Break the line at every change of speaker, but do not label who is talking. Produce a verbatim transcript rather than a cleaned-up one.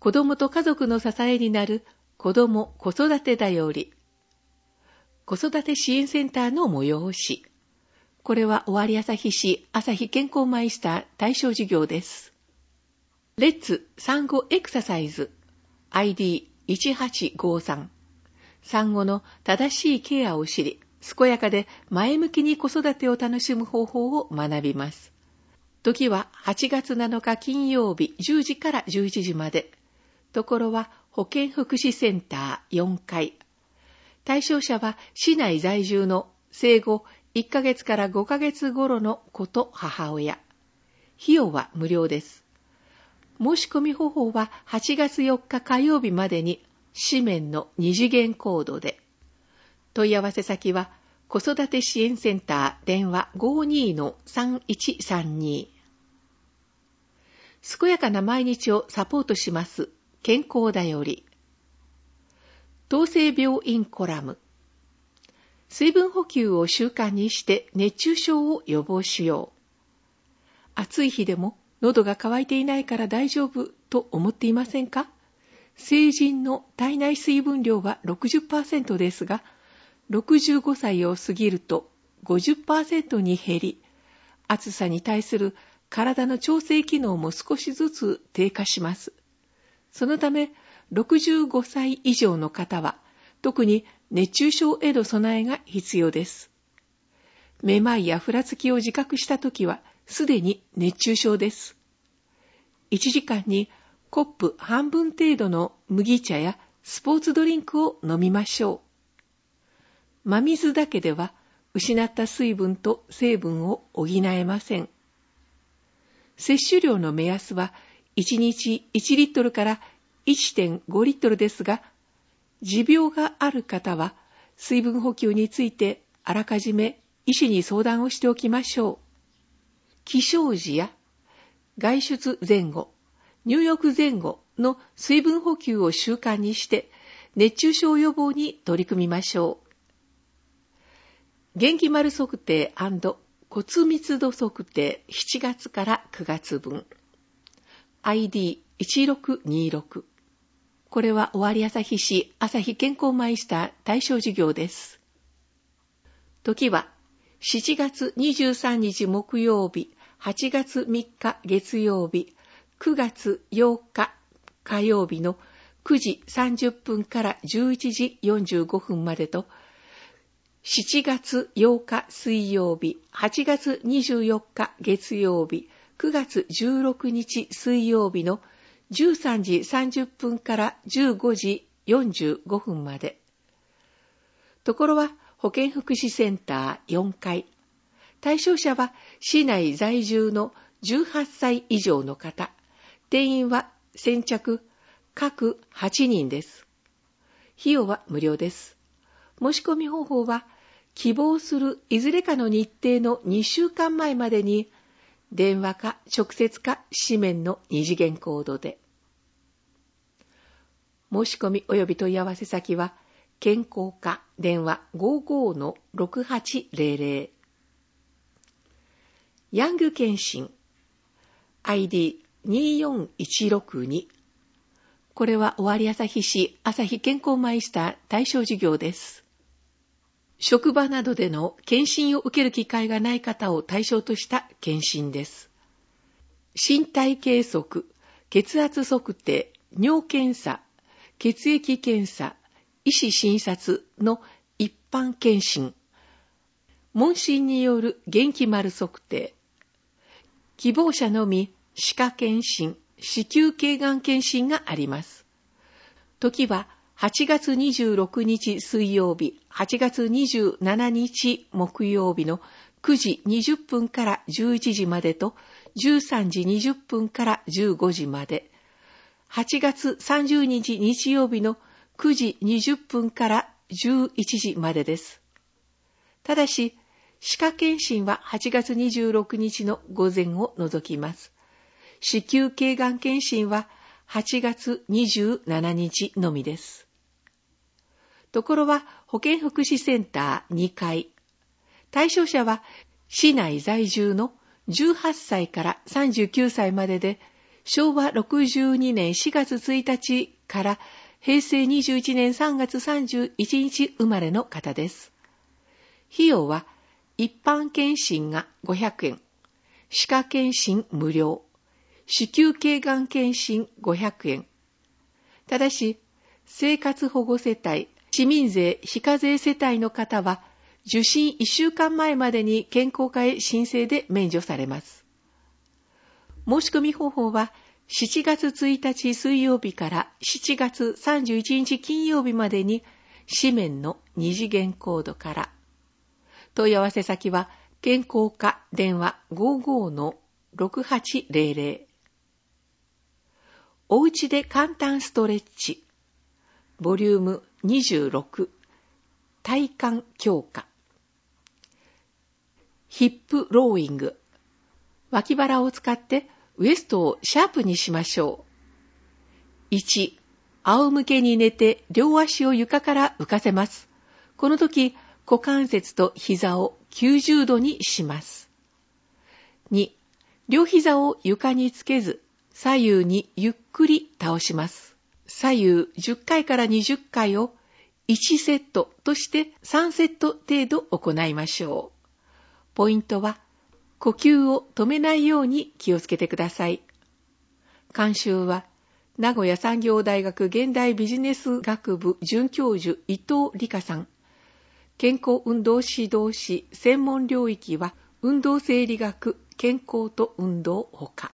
子どもと家族の支えになる子ども・子育てだより。子育て支援センターの催し。これは尾張旭市朝日健康マイスター対象事業です。レッツ産後エクササイズ アイディーいちはちごさん。産後の正しいケアを知り、健やかで前向きに子育てを楽しむ方法を学びます。時ははちがつなのか金曜日じゅうじからじゅういちじまで。ところは保健福祉センターよんかい。対象者は市内在住の生後いっかげつからごかげつ頃の子と母親。費用は無料です。申し込み方法ははちがつよっか火曜日までに紙面の二次元コードで。問い合わせ先は子育て支援センター電話 ごーにーのさんいちさんに。健やかな毎日をサポートします健康だより。東生病院コラム。水分補給を習慣にして熱中症を予防しよう。暑い日でも喉が渇いていないから大丈夫と思っていませんか？成人の体内水分量は ろくじゅっパーセント ですが、ろくじゅうごさいを過ぎると ごじゅっパーセント に減り、暑さに対する体の調整機能も少しずつ低下します。そのため、ろくじゅうごさい以上の方は、特に熱中症への備えが必要です。めまいやふらつきを自覚したときは、すでに熱中症です。いちじかんにコップ半分程度の麦茶やスポーツドリンクを飲みましょう。真水だけでは失った水分と成分を補えません。摂取量の目安はいちにちいちリットルから いってんごリットルですが、持病がある方は水分補給についてあらかじめ医師に相談をしておきましょう。起床時や外出前後、入浴前後の水分補給を習慣にして熱中症予防に取り組みましょう。元気丸測定&骨密度測定しちがつからくがつぶん アイディーいちろくにろく。これは尾張旭市朝日健康マイスター対象事業です。時はしちがつにじゅうさんにち木曜日、はちがつみっか月曜日、くがつようか火曜日のくじさんじゅっぷんからじゅういちじよんじゅうごふんまでと、しちがつようか水曜日、はちがつにじゅうよっか月曜日、くがつじゅうろくにち水曜日のじゅうさんじさんじゅっぷんからじゅうごじよんじゅうごふんまで。ところは保健福祉センターよんかい。対象者は市内在住のじゅうはっさい以上の方。定員は先着各はちにんです。費用は無料です。申し込み方法は希望するいずれかの日程のにしゅうかんまえまでに電話か直接か紙面の二次元コードで。申し込み及び問い合わせ先は健康課電話 ごーごーのろくはちぜろぜろ。ヤング検診 アイディーによんいちろくに。これは尾張旭市朝日健康マイスター対象事業です。職場などでの検診を受ける機会がない方を対象とした検診です。身体計測、血圧測定、尿検査、血液検査、医師診察の一般検診、問診による元気丸測定、希望者のみ歯科検診、子宮頸がん検診があります。時ははちがつにじゅうろくにち水曜日、はちがつにじゅうしちにち木曜日のくじにじゅっぷんからじゅういちじまでとじゅうさんじにじゅっぷんからじゅうごじまで、はちがつさんじゅうにち日曜日のくじにじゅっぷんからじゅういちじまでです。ただし、歯科検診ははちがつにじゅうろくにちの午前を除きます。子宮頸がん検診ははちがつにじゅうしちにちのみです。ところは保健福祉センターにかい。対象者は市内在住のじゅうはっさいからさんじゅうきゅうさいまでで、 しょうわろくじゅうにねんしがつついたちからへいせいにじゅういちねんさんがつさんじゅういちにち生まれの方です。費用は一般検診がごひゃくえん、歯科検診無料、子宮頸がん検診ごひゃくえん。ただし、生活保護世帯、市民税非課税世帯の方は、受診いっしゅうかんまえまでに健康課へ申請で免除されます。申し込み方法は、しちがつついたち水曜日からしちがつさんじゅういちにち金曜日までに、紙面の二次元コードから。問い合わせ先は、健康課電話 ごーごーのろくはちゼロゼロ。おうちで簡単ストレッチ。ボリュームにじゅうろく。体幹強化。ヒップローイング。脇腹を使ってウエストをシャープにしましょう。いち、仰向けに寝て両足を床から浮かせます。この時、股関節と膝をきゅうじゅうどにします。に、両膝を床につけず、左右にゆっくり倒します。左右じゅっかいからにじゅっかいをいちセットとしてさんセット程度行いましょう。ポイントは、呼吸を止めないように気をつけてください。監修は、名古屋産業大学現代ビジネス学部准教授伊藤理香さん。健康運動指導士専門領域は、運動生理学、健康と運動ほか。